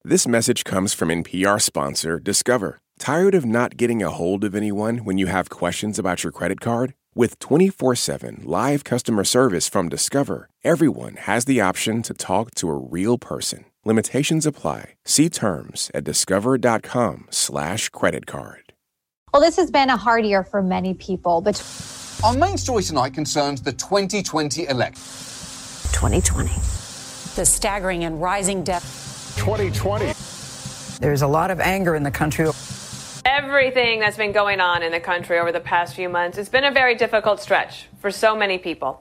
This message comes from NPR sponsor Discover. Tired of not getting a hold of anyone when you have questions about your credit card? With 24/7 live customer service from Discover, everyone has the option to talk to a real person. Limitations apply. See terms at discover.com/creditcard. Well, this has been a hard year for many people, but our main story tonight concerns the 2020 election. 2020. The staggering and rising death. 2020. There's a lot of anger in the country. Everything that's been going on in the country over the past few months, it's been a very difficult stretch for so many people.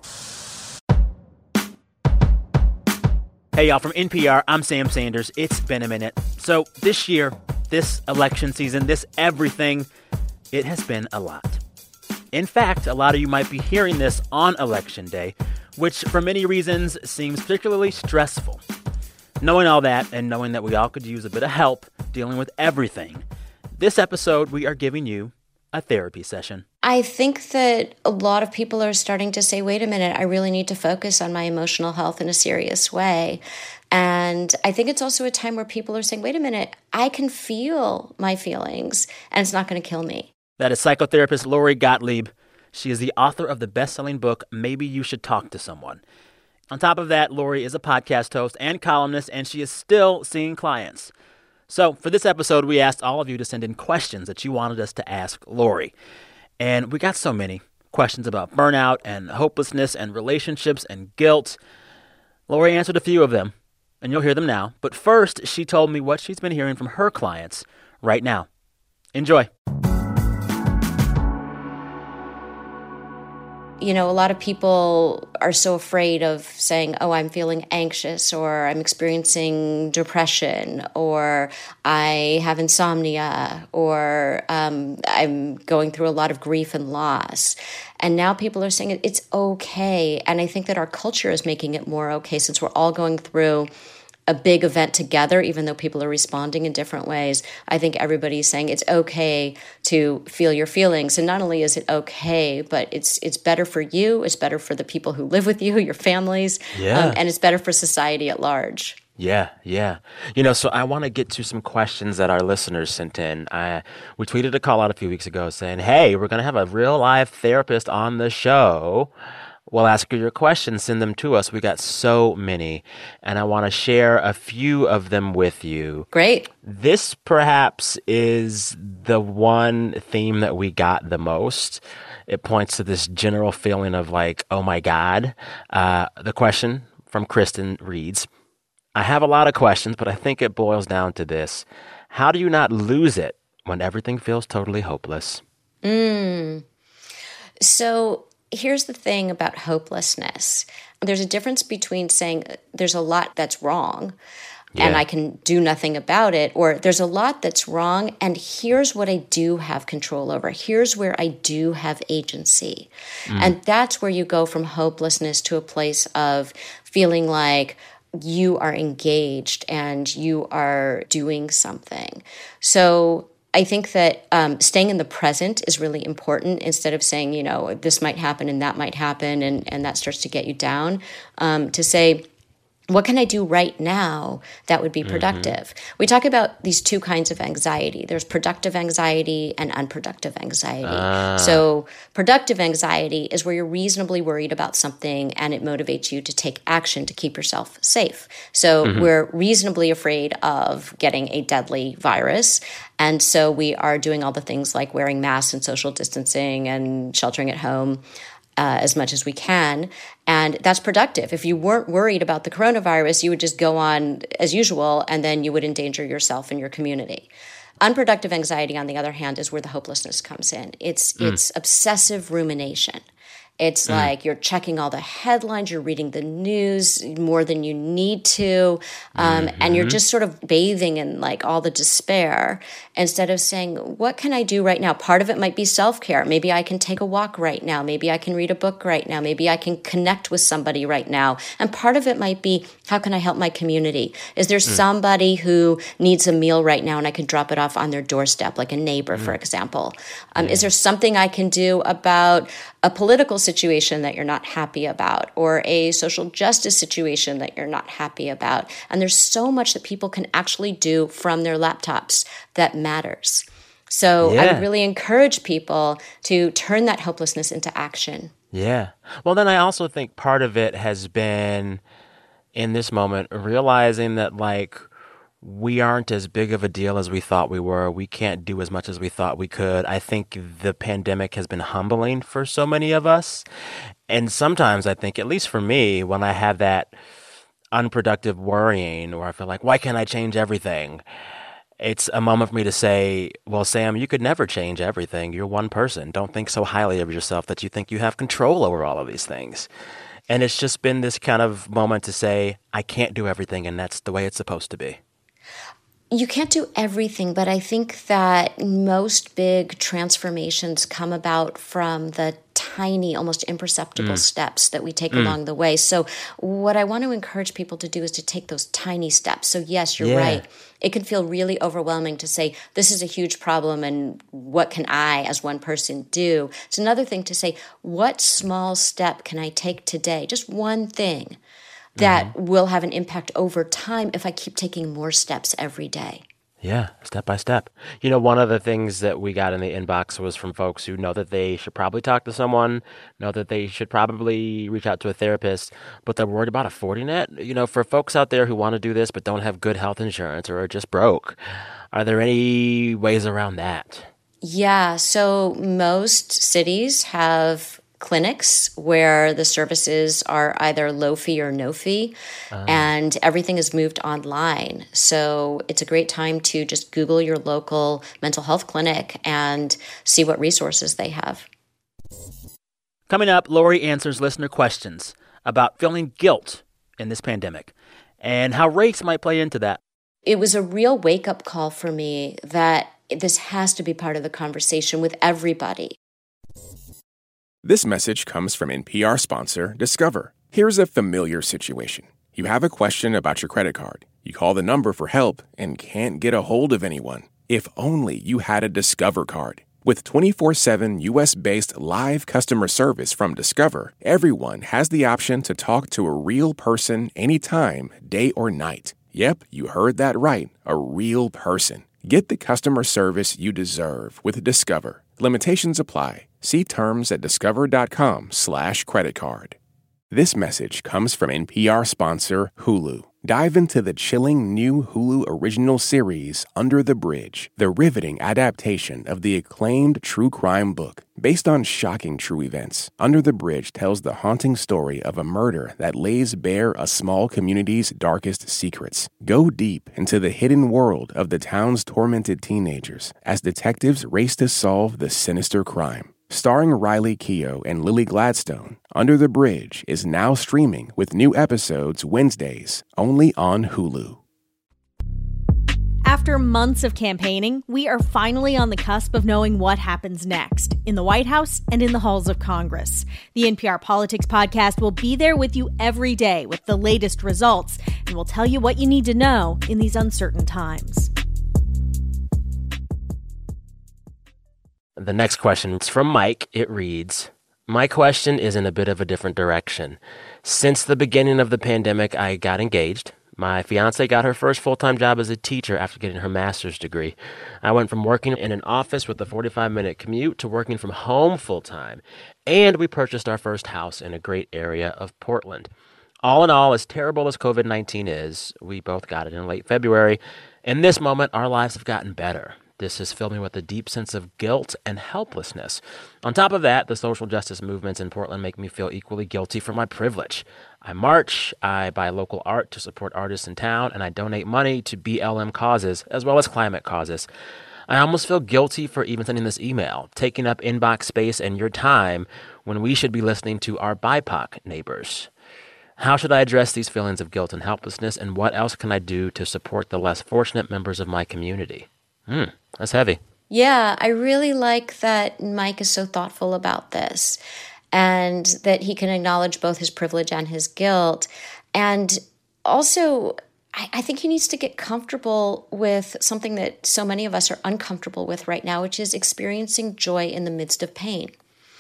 Hey, y'all, from NPR, I'm Sam Sanders. It's been a minute. So this year, this election season, this everything, it has been a lot. In fact, a lot of you might be hearing this on Election Day, which for many reasons seems particularly stressful. Knowing all that and knowing that we all could use a bit of help dealing with everything, this episode we are giving you a therapy session. I think that a lot of people are starting to say, wait a minute, I really need to focus on my emotional health in a serious way. And I think it's also a time where people are saying, wait a minute, I can feel my feelings and it's not going to kill me. That is psychotherapist Lori Gottlieb. She is the author of the best-selling book, Maybe You Should Talk to Someone. On top of that, Lori is a podcast host and columnist, and she is still seeing clients. So for this episode, we asked all of you to send in questions that you wanted us to ask Lori. And we got so many questions about burnout and hopelessness and relationships and guilt. Lori answered a few of them, and you'll hear them now. But first, she told me what she's been hearing from her clients right now. Enjoy. You know, a lot of people are so afraid of saying, oh, I'm feeling anxious, or I'm experiencing depression, or I have insomnia, or I'm going through a lot of grief and loss. And now people are saying it's okay. And I think that our culture is making it more okay since we're all going through a big event together, even though people are responding in different ways. I think everybody's saying it's okay to feel your feelings. And not only is it okay, but it's better for you, it's better for the people who live with you, your families, and it's better for society at large. Yeah. You know, so I want to get to some questions that our listeners sent in. We tweeted a call out a few weeks ago saying, hey, we're going to have a real live therapist on the show. We'll ask you your questions. Send them to us. We got so many, and I want to share a few of them with you. Great. This perhaps is the one theme that we got the most. It points to this general feeling of like, oh my God. The question from Kristen reads, I have a lot of questions, but I think it boils down to this. How do you not lose it when everything feels totally hopeless? So here's the thing about hopelessness. There's a difference between saying there's a lot that's wrong and I can do nothing about it, or there's a lot that's wrong and here's what I do have control over. Here's where I do have agency. And that's where you go from hopelessness to a place of feeling like you are engaged and you are doing something. So I think that staying in the present is really important instead of saying, you know, this might happen and that might happen and that starts to get you down. To say, what can I do right now that would be productive? We talk about these two kinds of anxiety. There's productive anxiety and unproductive anxiety. So productive anxiety is where you're reasonably worried about something and it motivates you to take action to keep yourself safe. So we're reasonably afraid of getting a deadly virus. And so we are doing all the things like wearing masks and social distancing and sheltering at home as much as we can. And that's productive. If you weren't worried about the coronavirus, you would just go on as usual, and then you would endanger yourself and your community. Unproductive anxiety, on the other hand, is where the hopelessness comes in. It's obsessive rumination. It's like you're checking all the headlines, you're reading the news more than you need to, and you're just sort of bathing in like all the despair instead of saying, what can I do right now? Part of it might be self-care. Maybe I can take a walk right now. Maybe I can read a book right now. Maybe I can connect with somebody right now. And part of it might be, how can I help my community? Is there somebody who needs a meal right now and I can drop it off on their doorstep, like a neighbor, for example? Is there something I can do about a political situation that you're not happy about, or a social justice situation that you're not happy about. And there's so much that people can actually do from their laptops that matters. So I would really encourage people to turn that hopelessness into action. Yeah. Well, then I also think part of it has been, in this moment, realizing that, like, we aren't as big of a deal as we thought we were. We can't do as much as we thought we could. I think the pandemic has been humbling for so many of us. And sometimes I think, at least for me, when I have that unproductive worrying, or I feel like, why can't I change everything? It's a moment for me to say, well, Sam, you could never change everything. You're one person. Don't think so highly of yourself that you think you have control over all of these things. And it's just been this kind of moment to say, I can't do everything, and that's the way it's supposed to be. You can't do everything, but I think that most big transformations come about from the tiny, almost imperceptible steps that we take along the way. So what I want to encourage people to do is to take those tiny steps. So yes, you're right. It can feel really overwhelming to say, this is a huge problem and what can I as one person do? It's another thing to say, what small step can I take today? Just one thing that will have an impact over time if I keep taking more steps every day. Yeah, step by step. You know, one of the things that we got in the inbox was from folks who know that they should probably talk to someone, know that they should probably reach out to a therapist, but they're worried about a Fortinet. You know, for folks out there who want to do this but don't have good health insurance or are just broke, are there any ways around that? Yeah, so most cities have clinics where the services are either low fee or no fee, and everything is moved online. So it's a great time to just Google your local mental health clinic and see what resources they have. Coming up, Lori answers listener questions about feeling guilt in this pandemic and how race might play into that. It was a real wake-up call for me that this has to be part of the conversation with everybody. This message comes from NPR sponsor Discover. Here's a familiar situation. You have a question about your credit card. You call the number for help and can't get a hold of anyone. If only you had a Discover card. With 24/7 U.S.-based live customer service from Discover, everyone has the option to talk to a real person anytime, day or night. Yep, you heard that right, a real person. Get the customer service you deserve with Discover. Limitations apply. See terms at discover.com/creditcard. This message comes from NPR sponsor Hulu. Dive into the chilling new Hulu original series, Under the Bridge, the riveting adaptation of the acclaimed true crime book. Based on shocking true events, Under the Bridge tells the haunting story of a murder that lays bare a small community's darkest secrets. Go deep into the hidden world of the town's tormented teenagers as detectives race to solve the sinister crime. Starring Riley Keough and Lily Gladstone, Under the Bridge is now streaming with new episodes Wednesdays, only on Hulu. After months of campaigning, we are finally on the cusp of knowing what happens next in the White House and in the halls of Congress. The NPR Politics Podcast will be there with you every day with the latest results, and will tell you what you need to know in these uncertain times. The next question is from Mike. It reads, my question is in a bit of a different direction. Since the beginning of the pandemic, I got engaged. My fiance got her first full-time job as a teacher after getting her master's degree. I went from working in an office with a 45-minute commute to working from home full-time. And we purchased our first house in a great area of Portland. All in all, as terrible as COVID-19 is, we both got it in late February. In this moment, our lives have gotten better. This has filled me with a deep sense of guilt and helplessness. On top of that, the social justice movements in Portland make me feel equally guilty for my privilege. I march, I buy local art to support artists in town, and I donate money to BLM causes as well as climate causes. I almost feel guilty for even sending this email, taking up inbox space and your time when we should be listening to our BIPOC neighbors. How should I address these feelings of guilt and helplessness, and what else can I do to support the less fortunate members of my community? That's heavy. Yeah, I really like that Mike is so thoughtful about this and that he can acknowledge both his privilege and his guilt. And also, I think he needs to get comfortable with something that so many of us are uncomfortable with right now, which is experiencing joy in the midst of pain.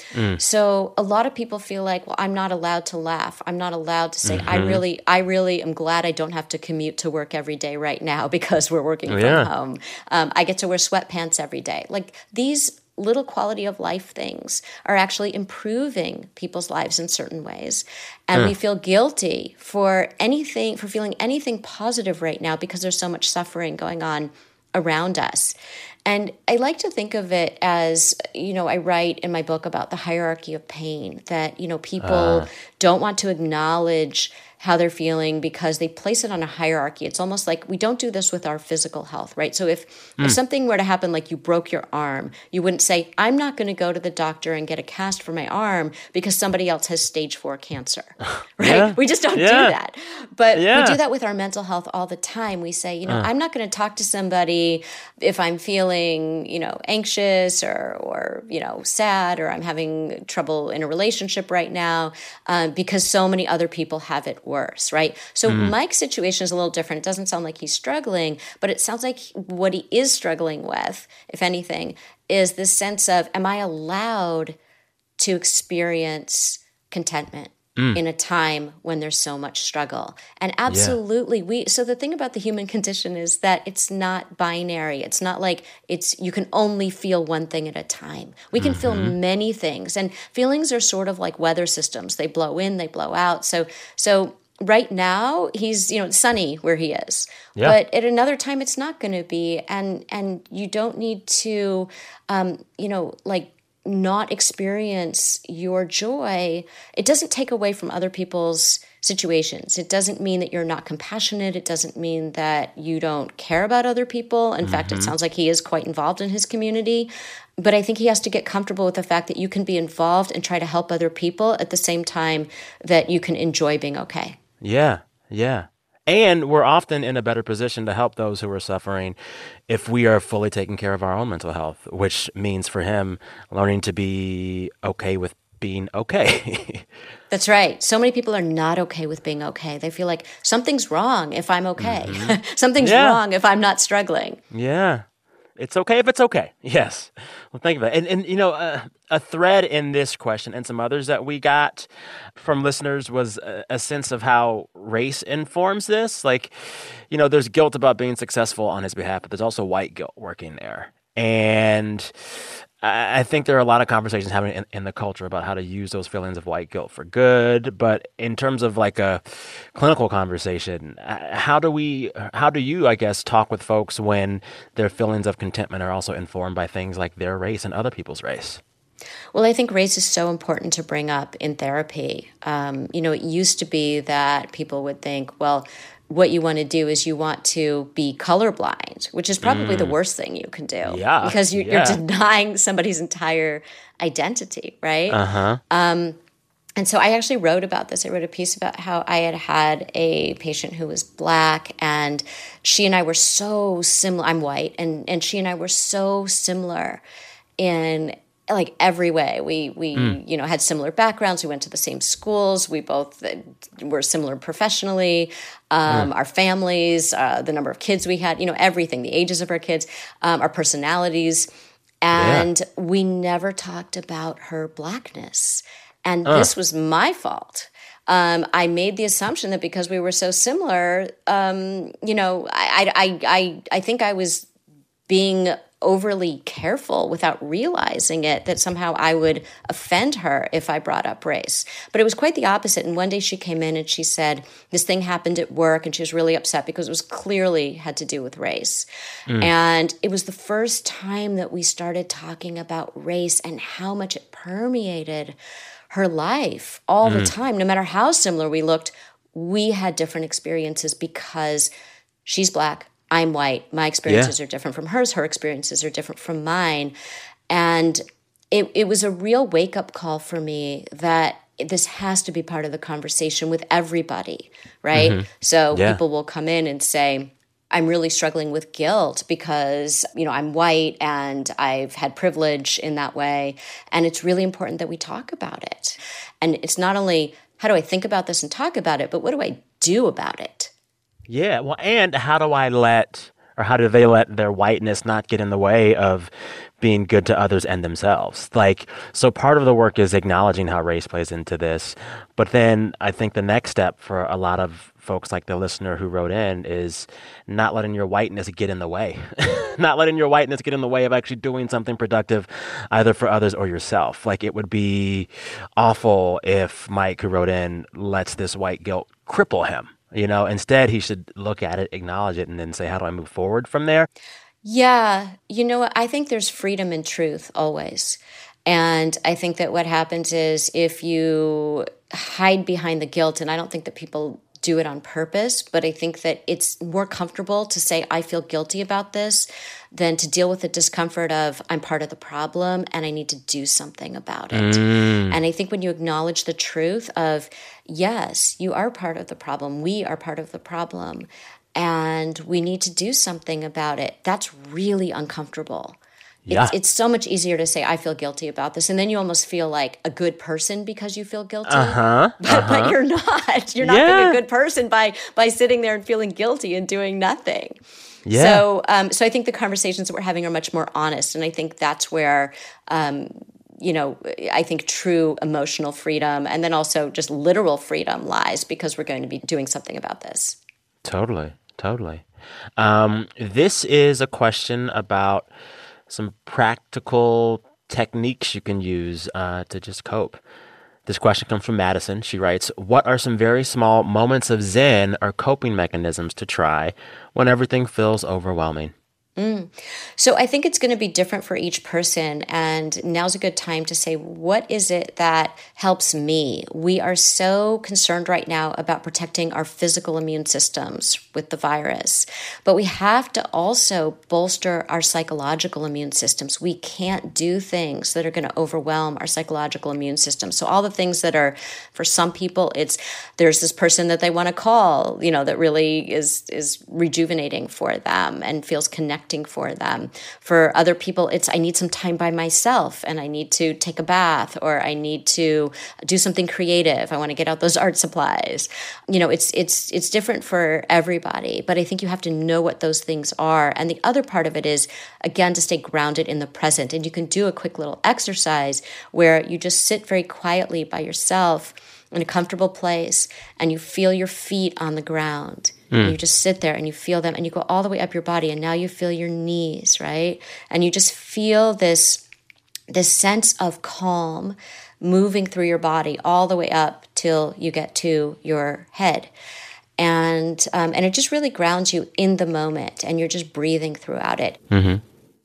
So a lot of people feel like, well, I'm not allowed to laugh. I'm not allowed to say, I really am glad I don't have to commute to work every day right now because we're working from home. I get to wear sweatpants every day. Like these little quality of life things are actually improving people's lives in certain ways. And we feel guilty for feeling anything positive right now because there's so much suffering going on around us. And I like to think of it as, I write in my book about the hierarchy of pain, that, people don't want to acknowledge how they're feeling because they place it on a hierarchy. It's almost like we don't do this with our physical health, right? So if something were to happen, like you broke your arm, you wouldn't say, I'm not going to go to the doctor and get a cast for my arm because somebody else has stage 4 cancer, right? Yeah. We just don't do that. But we do that with our mental health all the time. We say, I'm not going to talk to somebody if I'm feeling, anxious or sad, or I'm having trouble in a relationship right now because so many other people have it worse, right? So Mike's situation is a little different. It doesn't sound like he's struggling, but it sounds like what he is struggling with, if anything, is this sense of, am I allowed to experience contentment in a time when there's so much struggle? And absolutely, so the thing about the human condition is that it's not binary. It's not like you can only feel one thing at a time. We can feel many things, and feelings are sort of like weather systems. They blow in, they blow out. So right now he's, sunny where he is, but at another time it's not going to be. And you don't need to, not experience your joy. It doesn't take away from other people's situations. It doesn't mean that you're not compassionate. It doesn't mean that you don't care about other people. In fact, it sounds like he is quite involved in his community. But I think he has to get comfortable with the fact that you can be involved and try to help other people at the same time that you can enjoy being okay. Yeah. And we're often in a better position to help those who are suffering if we are fully taking care of our own mental health, which means for him learning to be okay with being okay. That's right. So many people are not okay with being okay. They feel like something's wrong if I'm okay. Something's wrong if I'm not struggling. Yeah. It's okay if it's okay. Yes. Well, think of it. And a thread in this question and some others that we got from listeners was a sense of how race informs this. Like, there's guilt about being successful on his behalf, but there's also white guilt working there. And I think there are a lot of conversations happening in the culture about how to use those feelings of white guilt for good. But in terms of like a clinical conversation, how do you, I guess, talk with folks when their feelings of contentment are also informed by things like their race and other people's race? Well, I think race is so important to bring up in therapy. It used to be that people would think, well, what you want to do is you want to be colorblind, which is probably the worst thing you can do. Yeah. Because you're denying somebody's entire identity, right? And so I actually wrote about this. I wrote a piece about how I had a patient who was Black, and she and I were so similar. I'm white, and she and I were so similar in like every way. We had similar backgrounds. We went to the same schools. We both were similar professionally. Our families, the number of kids we had, everything, the ages of our kids, our personalities. And we never talked about her Blackness. And this was my fault. I made the assumption that because we were so similar, I think I was being overly careful without realizing it, that somehow I would offend her if I brought up race. But it was quite the opposite. And one day she came in and she said, this thing happened at work, and she was really upset because it was clearly had to do with race. And it was the first time that we started talking about race and how much it permeated her life all the time. No matter how similar we looked, we had different experiences because she's Black, I'm white. My experiences are different from hers. Her experiences are different from mine. And it was a real wake-up call for me that this has to be part of the conversation with everybody, right? So people will come in and say, I'm really struggling with guilt because, I'm white and I've had privilege in that way. And it's really important that we talk about it. And it's not only, how do I think about this and talk about it, but what do I do about it? Yeah, well, and how do I let Or how do they let their whiteness not get in the way of being good to others and themselves? Like, so part of the work is acknowledging how race plays into this. But then I think the next step for a lot of folks like the listener who wrote in is not letting your whiteness get in the way. Not letting your whiteness get in the way of actually doing something productive either for others or yourself. Like, it would be awful if Mike, who wrote in, lets this white guilt cripple him. You know, instead, he should look at it, acknowledge it, and then say, how do I move forward from there? Yeah. You know what? I think there's freedom in truth always. And I think that what happens is if you hide behind the guilt, and I don't think that people do it on purpose, but I think that it's more comfortable to say, I feel guilty about this, than to deal with the discomfort of, I'm part of the problem and I need to do something about it. And I think when you acknowledge the truth of, yes, you are part of the problem, we are part of the problem, and we need to do something about it, that's really uncomfortable. Yeah. It's so much easier to say, I feel guilty about this. And then you almost feel like a good person because you feel guilty. But you're not. You're not being a good person by sitting there and feeling guilty and doing nothing. Yeah. So I think the conversations that we're having are much more honest. And I think that's where, I think true emotional freedom and then also just literal freedom lies, because we're going to be doing something about this. Totally. This is a question about some practical techniques you can use to just cope. This question comes from Madison. She writes, what are some very small moments of zen or coping mechanisms to try when everything feels overwhelming? So I think it's going to be different for each person. And now's a good time to say, what is it that helps me? We are so concerned right now about protecting our physical immune systems with the virus. But we have to also bolster our psychological immune systems. We can't do things that are going to overwhelm our psychological immune system. So all the things that are, for some people, there's this person that they want to call, that really is rejuvenating for them and feels connected for them. For other people, it's I need some time by myself and I need to take a bath or I need to do something creative. I want to get out those art supplies. It's different for everybody, but I think you have to know what those things are. And the other part of it is, again, to stay grounded in the present. And you can do a quick little exercise where you just sit very quietly by yourself in a comfortable place and you feel your feet on the ground. And you just sit there and you feel them and you go all the way up your body and now you feel your knees, right? And you just feel this sense of calm moving through your body all the way up till you get to your head. And it just really grounds you in the moment and you're just breathing throughout it. Mm-hmm.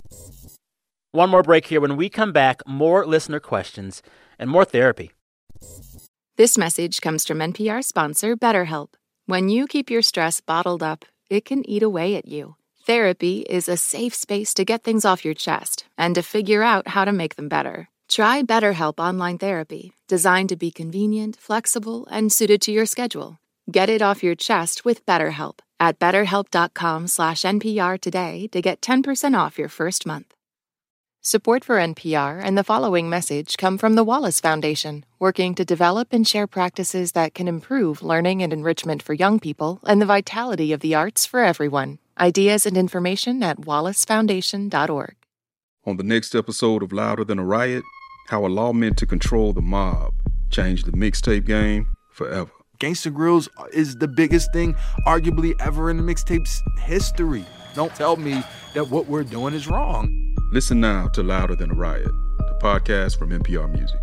One more break here. When we come back, more listener questions and more therapy. This message comes from NPR sponsor BetterHelp. When you keep your stress bottled up, it can eat away at you. Therapy is a safe space to get things off your chest and to figure out how to make them better. Try BetterHelp Online Therapy, designed to be convenient, flexible, and suited to your schedule. Get it off your chest with BetterHelp at BetterHelp.com/NPR today to get 10% off your first month. Support for NPR and the following message come from the Wallace Foundation, working to develop and share practices that can improve learning and enrichment for young people and the vitality of the arts for everyone. Ideas and information at wallacefoundation.org. On the next episode of Louder Than a Riot, how a law meant to control the mob changed the mixtape game forever. Gangsta Grills is the biggest thing arguably ever in the mixtape's history. Don't tell me that what we're doing is wrong. Listen now to Louder Than a Riot, the podcast from NPR Music.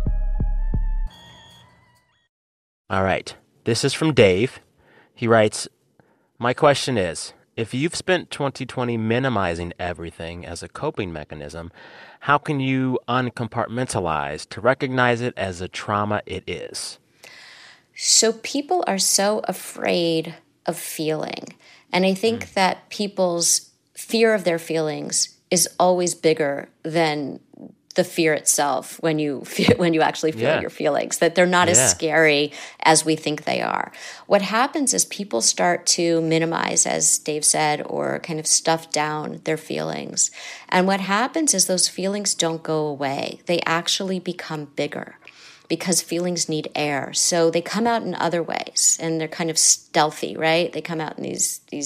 All right. This is from Dave. He writes, my question is, if you've spent 2020 minimizing everything as a coping mechanism, how can you uncompartmentalize to recognize it as a trauma it is? So people are so afraid of feeling. And I think that people's fear of their feelings is always bigger than the fear itself when you actually feel your feelings, that they're not as scary as we think they are. What happens is people start to minimize, as Dave said, or kind of stuff down their feelings. And what happens is those feelings don't go away. They actually become bigger because feelings need air. So they come out in other ways and they're kind of stealthy, right? They come out in these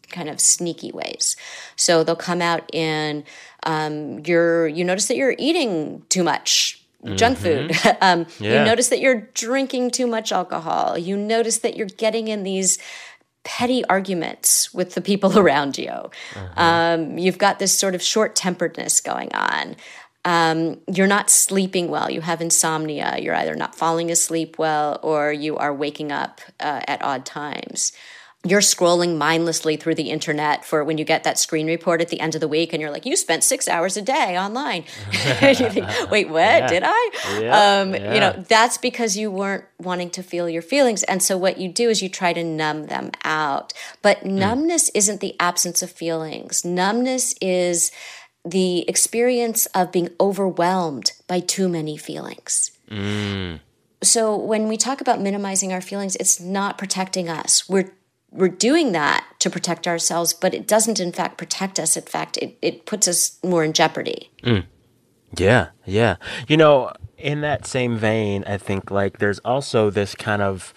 kind of sneaky ways. So they'll come out in you notice that you're eating too much junk food. You notice that you're drinking too much alcohol. You notice that you're getting in these petty arguments with the people around you. You've got this sort of short-temperedness going on. You're not sleeping well. You have insomnia. You're either not falling asleep well or you are waking up at odd times. You're scrolling mindlessly through the internet for when you get that screen report at the end of the week and you're like, you spent 6 hours a day online. You think, wait, what? Did I? That's because you weren't wanting to feel your feelings. And so what you do is you try to numb them out. But numbness isn't the absence of feelings. Numbness is the experience of being overwhelmed by too many feelings. So when we talk about minimizing our feelings, it's not protecting us. We're doing that to protect ourselves, but it doesn't, in fact, protect us. In fact, it puts us more in jeopardy. Yeah. In that same vein, I think, like, there's also this kind of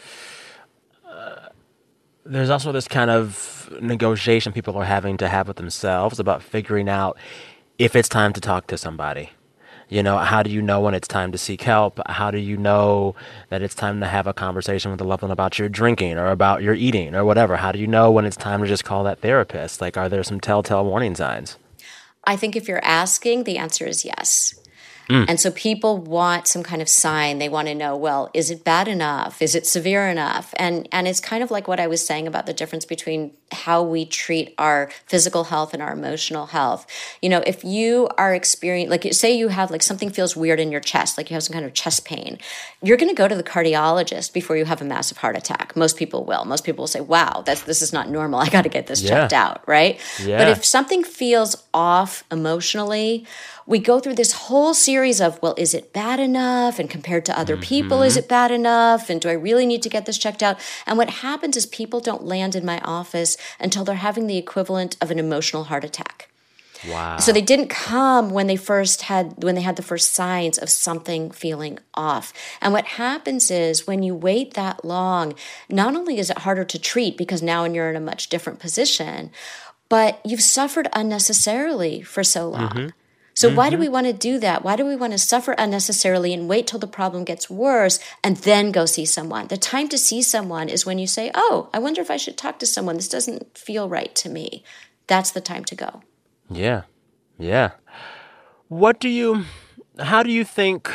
negotiation people are having to have with themselves about figuring out if it's time to talk to somebody. How do you know when it's time to seek help? How do you know that it's time to have a conversation with a loved one about your drinking or about your eating or whatever? How do you know when it's time to just call that therapist? Like, are there some telltale warning signs? I think if you're asking, the answer is yes. And so people want some kind of sign. They want to know, well, is it bad enough? Is it severe enough? And it's kind of like what I was saying about the difference between how we treat our physical health and our emotional health. If you are experiencing, like, say you have, like, something feels weird in your chest, like you have some kind of chest pain, you're going to go to the cardiologist before you have a massive heart attack. Most people will. Most people will say, wow, this is not normal. I got to get this checked out, right? Yeah. But if something feels off emotionally, we go through this whole series of, well, is it bad enough? And compared to other people, is it bad enough? And do I really need to get this checked out? And what happens is people don't land in my office until they're having the equivalent of an emotional heart attack. Wow. So they didn't come when they had the first signs of something feeling off. And what happens is when you wait that long, not only is it harder to treat because now you're in a much different position, but you've suffered unnecessarily for so long. So why do we want to do that? Why do we want to suffer unnecessarily and wait till the problem gets worse and then go see someone? The time to see someone is when you say, oh, I wonder if I should talk to someone. This doesn't feel right to me. That's the time to go. Yeah. How do you think,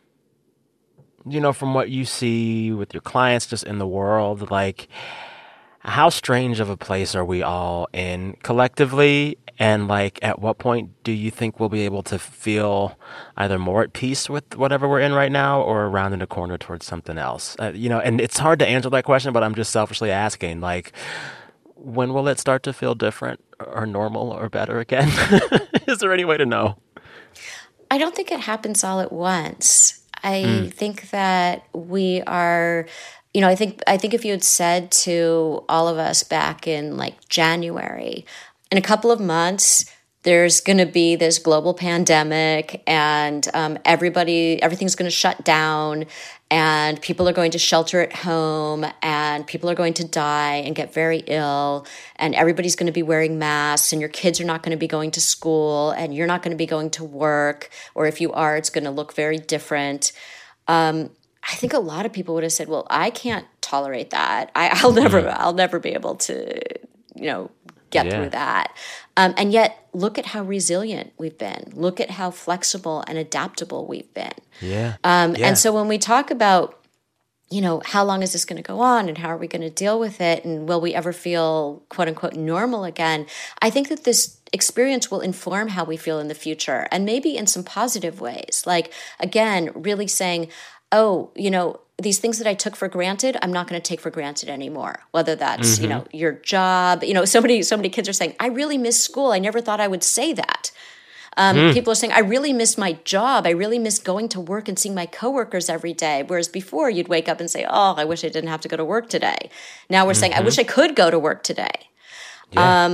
from what you see with your clients just in the world, like, how strange of a place are we all in collectively? And, like, at what point do you think we'll be able to feel either more at peace with whatever we're in right now or rounding a corner towards something else? And it's hard to answer that question, but I'm just selfishly asking, like, when will it start to feel different or normal or better again? Is there any way to know? I don't think it happens all at once. I think that we are... I think if you had said to all of us back in, like, January, in a couple of months, there's going to be this global pandemic and everything's going to shut down and people are going to shelter at home and people are going to die and get very ill and everybody's going to be wearing masks and your kids are not going to be going to school and you're not going to be going to work, or if you are, it's going to look very different. I think a lot of people would have said, well, I can't tolerate that. I'll never be able to, get through that. And yet, look at how resilient we've been. Look at how flexible and adaptable we've been. And so when we talk about, how long is this going to go on and how are we going to deal with it and will we ever feel, quote unquote, normal again? I think that this experience will inform how we feel in the future and maybe in some positive ways. Like, again, really saying, oh, these things that I took for granted, I'm not going to take for granted anymore. Whether that's, your job, so many kids are saying, I really miss school. I never thought I would say that. People are saying, I really miss my job. I really miss going to work and seeing my coworkers every day. Whereas before you'd wake up and say, oh, I wish I didn't have to go to work today. Now we're saying, I wish I could go to work today.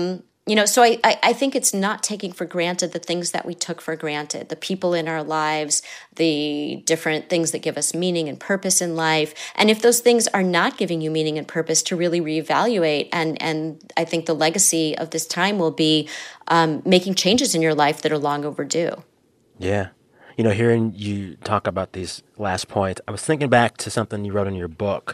So I think it's not taking for granted the things that we took for granted, the people in our lives, the different things that give us meaning and purpose in life. And if those things are not giving you meaning and purpose, to really reevaluate. And I think the legacy of this time will be making changes in your life that are long overdue. Yeah. Hearing you talk about these last points, I was thinking back to something you wrote in your book.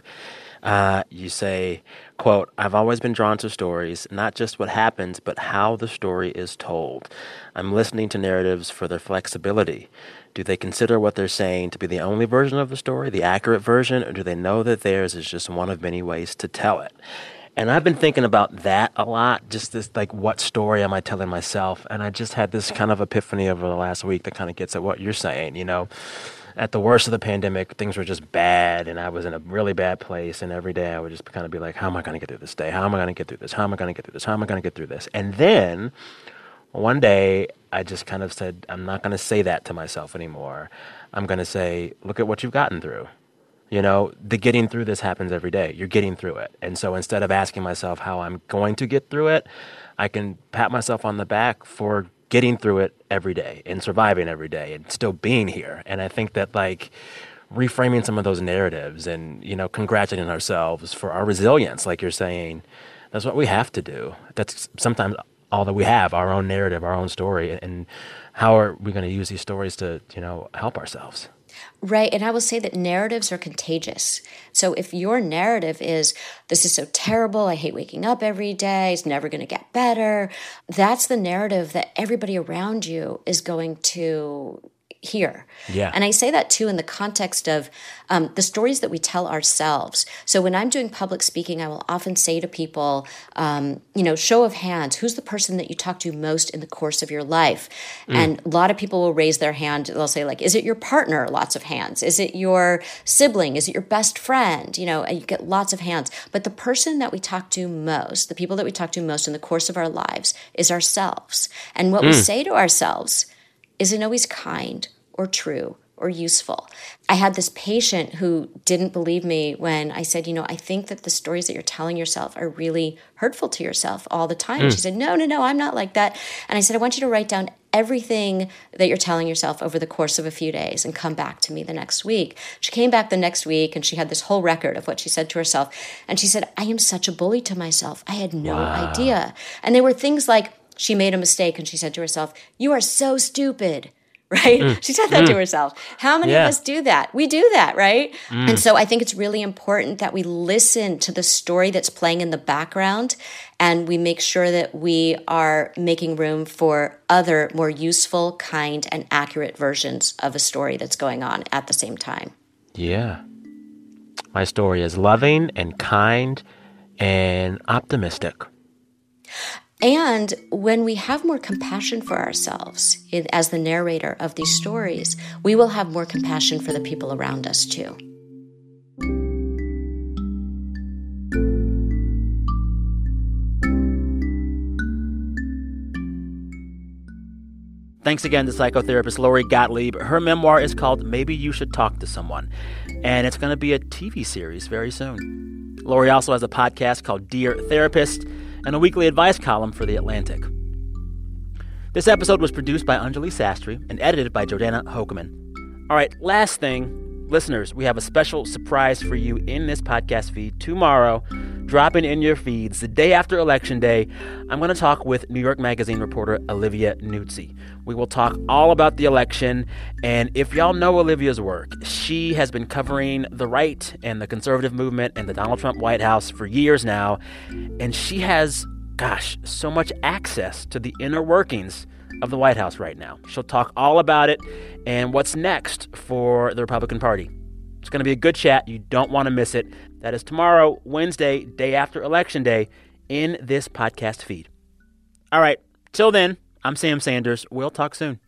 You say, quote, "I've always been drawn to stories, not just what happens, but how the story is told. I'm listening to narratives for their flexibility. Do they consider what they're saying to be the only version of the story, the accurate version, or do they know that theirs is just one of many ways to tell it?" And I've been thinking about that a lot, just this, like, what story am I telling myself? And I just had this kind of epiphany over the last week that kind of gets at what you're saying, At the worst of the pandemic, things were just bad, and I was in a really bad place, and every day I would just kind of be like, how am I going to get through this day? How am I going to get through this? How am I going to get through this? How am I going to get through this? And then one day I just kind of said, I'm not going to say that to myself anymore. I'm going to say, look at what you've gotten through. The getting through this happens every day. You're getting through it. And so instead of asking myself how I'm going to get through it, I can pat myself on the back for getting through it every day and surviving every day and still being here. And I think that, reframing some of those narratives and, congratulating ourselves for our resilience, like you're saying, that's what we have to do. That's sometimes all that we have, our own narrative, our own story. And how are we going to use these stories to, help ourselves? Right. And I will say that narratives are contagious. So if your narrative is, this is so terrible, I hate waking up every day, it's never going to get better, that's the narrative that everybody around you is going to hear. Yeah. And I say that too in the context of the stories that we tell ourselves. So when I'm doing public speaking, I will often say to people, show of hands, who's the person that you talk to most in the course of your life? And a lot of people will raise their hand. They'll say, is it your partner? Lots of hands. Is it your sibling? Is it your best friend? And you get lots of hands. But the person that we talk to most, the people that we talk to most in the course of our lives is ourselves. And what we say to ourselves isn't always kind or true or useful. I had this patient who didn't believe me when I said, I think that the stories that you're telling yourself are really hurtful to yourself all the time. She said, no, I'm not like that. And I said, I want you to write down everything that you're telling yourself over the course of a few days and come back to me the next week. She came back the next week and she had this whole record of what she said to herself. And she said, I am such a bully to myself. I had no idea. And there were things like she made a mistake and she said to herself, you are so stupid. Right? She said that to herself. How many of us do that? We do that, right? And so I think it's really important that we listen to the story that's playing in the background and we make sure that we are making room for other more useful, kind, and accurate versions of a story that's going on at the same time. Yeah. My story is loving and kind and optimistic. And when we have more compassion for ourselves as the narrator of these stories, we will have more compassion for the people around us too. Thanks again to psychotherapist Lori Gottlieb. Her memoir is called Maybe You Should Talk to Someone, and it's going to be a TV series very soon. Lori also has a podcast called Dear Therapist and a weekly advice column for The Atlantic. This episode was produced by Anjali Sastry and edited by Jordana Hokeman. All right, last thing, listeners, we have a special surprise for you in this podcast feed tomorrow, dropping in your feeds the day after Election Day. I'm going to talk with New York Magazine reporter Olivia Nuzzi. We will talk all about the election, and if y'all know Olivia's work, she has been covering the right and the conservative movement and the Donald Trump White House for years now, and she has, so much access to the inner workings of the White House right now. She'll talk all about it and what's next for the Republican Party. It's going to be a good chat. You don't want to miss it. That is tomorrow, Wednesday, day after Election Day, in this podcast feed. All right, till then, I'm Sam Sanders. We'll talk soon.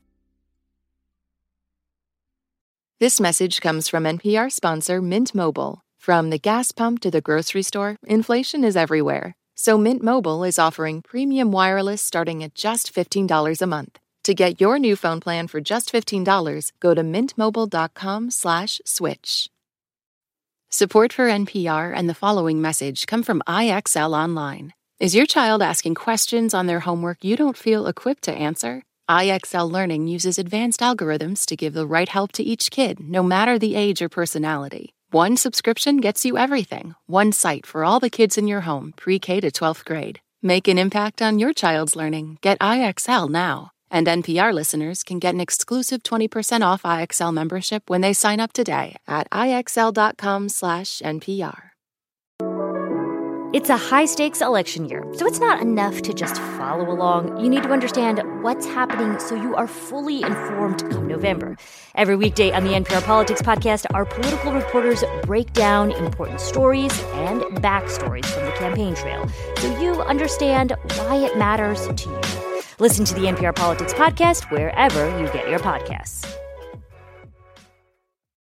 This message comes from NPR sponsor Mint Mobile. From the gas pump to the grocery store, inflation is everywhere. So Mint Mobile is offering premium wireless starting at just $15 a month. To get your new phone plan for just $15, go to mintmobile.com/switch. Support for NPR and the following message come from IXL Online. Is your child asking questions on their homework you don't feel equipped to answer? IXL Learning uses advanced algorithms to give the right help to each kid, no matter the age or personality. One subscription gets you everything. One site for all the kids in your home, pre-K to 12th grade. Make an impact on your child's learning. Get IXL now. And NPR listeners can get an exclusive 20% off IXL membership when they sign up today at IXL.com/NPR. It's a high-stakes election year, so it's not enough to just follow along. You need to understand what's happening so you are fully informed come November. Every weekday on the NPR Politics Podcast, our political reporters break down important stories and backstories from the campaign trail so you understand why it matters to you. Listen to the NPR Politics Podcast wherever you get your podcasts.